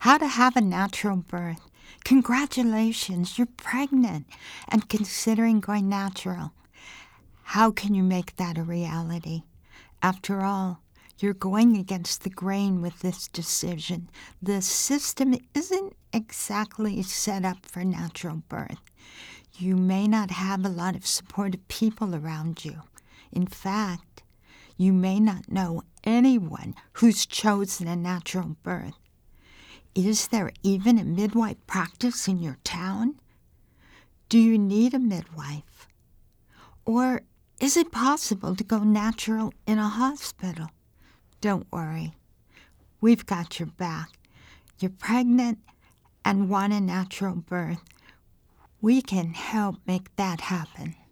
how to have a natural birth. Congratulations, you're pregnant and considering going natural. How can you make that a reality? After all, you're going against the grain with this decision. The system isn't exactly set up for natural birth. You may not have a lot of supportive people around you. In fact, you may not know anyone who's chosen a natural birth. Is there even a midwife practice in your town? Do you need a midwife? Or is it possible to go natural in a hospital? Don't worry. We've got your back. You're pregnant and want a natural birth. We can help make that happen.